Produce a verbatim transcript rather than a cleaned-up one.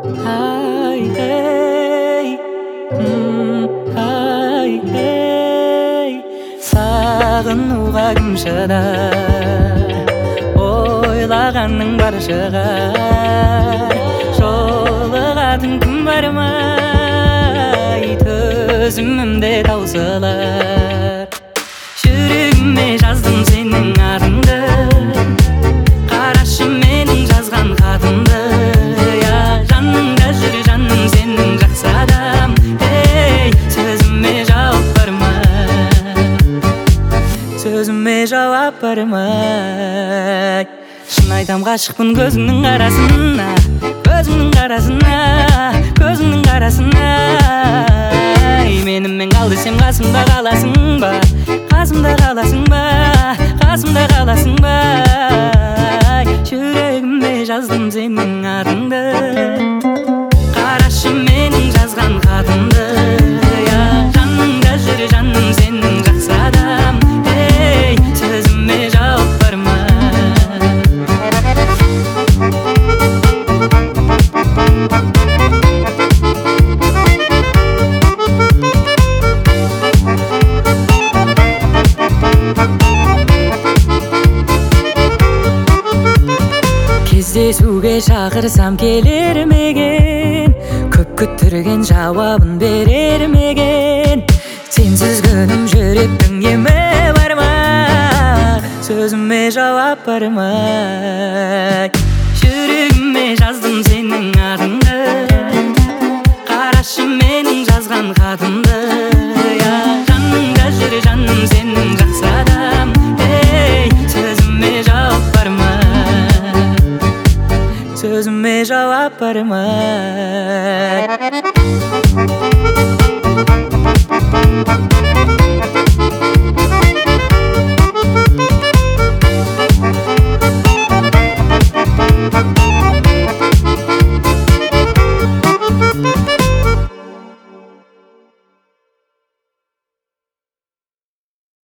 Ай, эй, ай, эй, сағынуға кім шыдар, ойлағанның бар шығар. Жолығатын кім бар ма, төзімімде таусылар. Жүрегіме жаздым сенің атыңды, қарашы менің жазған хатымды. Я жаныңда жүр жаным сенің жақсы адам. Ей, сөзіме жауап бар ма, сөзіме жауап бар ма? Шын айтам ғашықпын көзіңнің қарасына, көзіңнің қарасына, көзіңнің қарасына. Менімен қал десем қасымда қаласың ба, қасымда қаласың ба, қасымда қаласың ба? Жүрегіме жаздым сенің атыңды, қарашы менің жазған хатымды. Я жаныңда жүр жаным сенің жақсы адам. Ей, сөзіме жауап бар ма? Кездесуге шақырсам келер мекен, көп күттірген жауабын берер мекен? Сенсіз күнім жүректің емі бар ма, сөзіме жауап бар ма? Жүрегіме жаздым сенің атыңды, қарашы менің жазған хатымды. Я жаныңда жүр жаным сенің жақсы адам. Ей, сөзіме жауап бар ма, сөзіме жауап бар ма?